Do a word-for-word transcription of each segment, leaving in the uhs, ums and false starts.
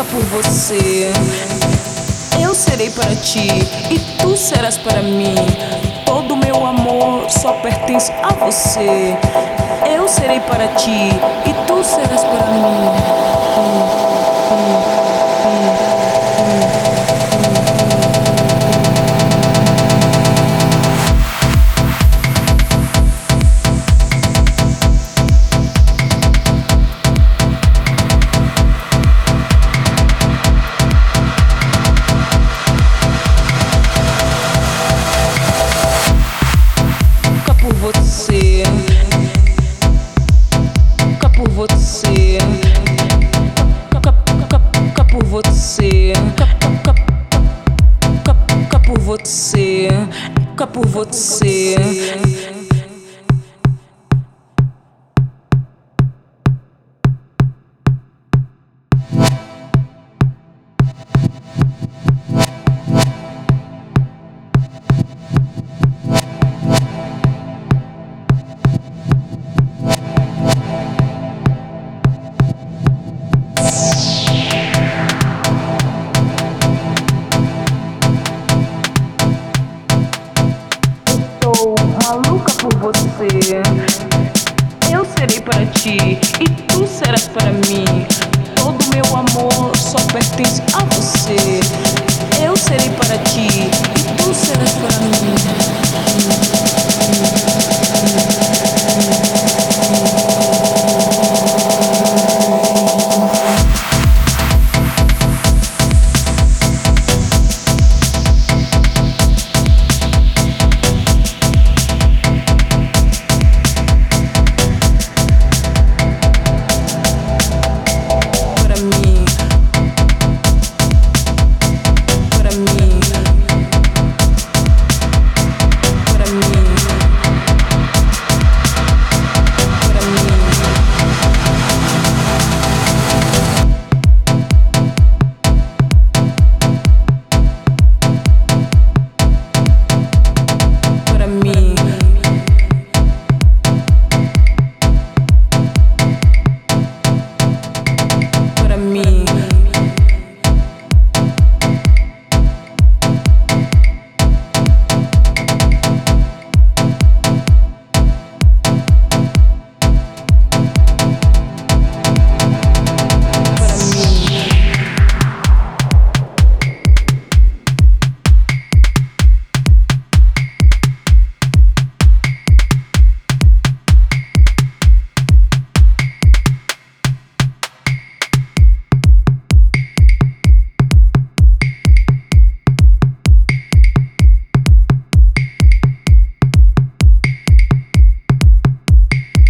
por você. Eu serei para ti e tu serás para mim. Todo meu amor só pertence a você. Eu serei para ti e tu serás para mim. Hum, hum, hum, hum. Você, cá por você, cá, cá, cá, cá por você, cá, cá, cá, cá por você, cá por você. Maluca por você. Eu serei para ti e tu serás para mim. Todo meu amor só pertence a você. Eu serei para ti e tu serás para mim.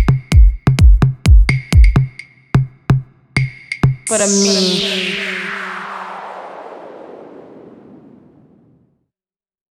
Para mim.